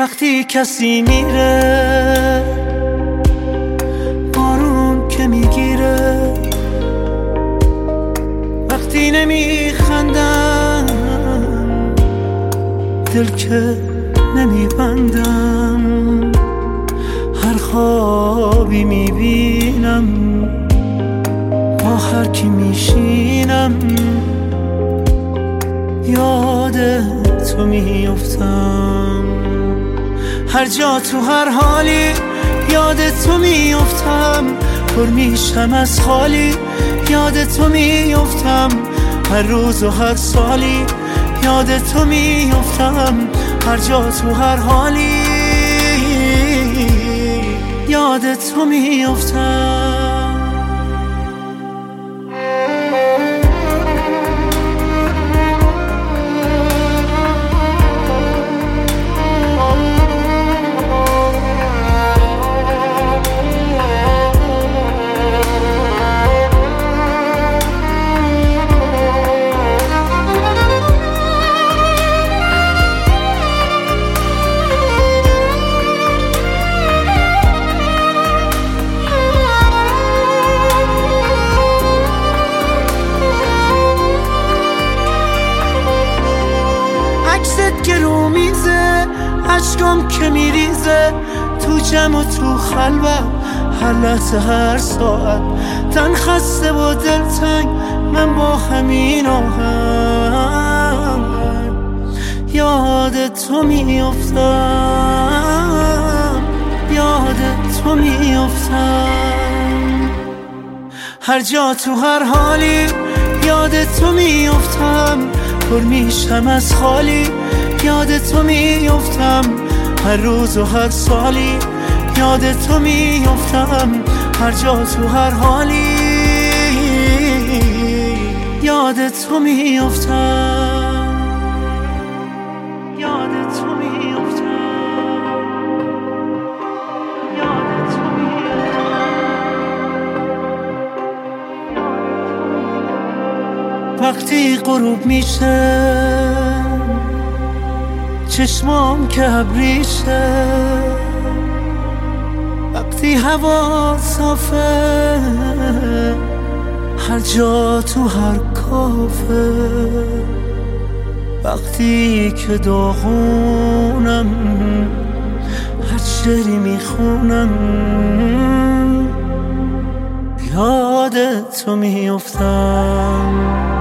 وقتی کسی میره، بارون که میگیره، وقتی نمیخندم، دل که نمیبندم، هر خوابی میبینم، با هر کی میشینم، یاد تو میافتم. هر جا تو هر حالی یاد تو میافتم، پر میشم از خالی یاد تو میافتم، هر روز و هر سالی یاد تو میافتم، هر جا تو هر حالی یاد تو میافتم. که رو میزه، عشقم که میریزه، تو جمع و تو خلوت، هر لحظه هر ساعت، تن خسته و دلتنگ، من با همین آهنگ یاد تو میافتم، یاد تو میافتم. هر جا تو هر حالی یاد تو میافتم، پر میشم از خالی یاد تو میافتم، هر روز و هر سالی یاد تو میافتم، هر جا تو هر حالی یاد تو میافتم، یاد تو میافتم، یاد تو میافتم. وقتی غروب میشه، چشمام که ابریشه، وقتی هوا صافه، هر جا تو هر کافه، وقتی که داغونم، هر شعری میخونم، یاد تو میافتم.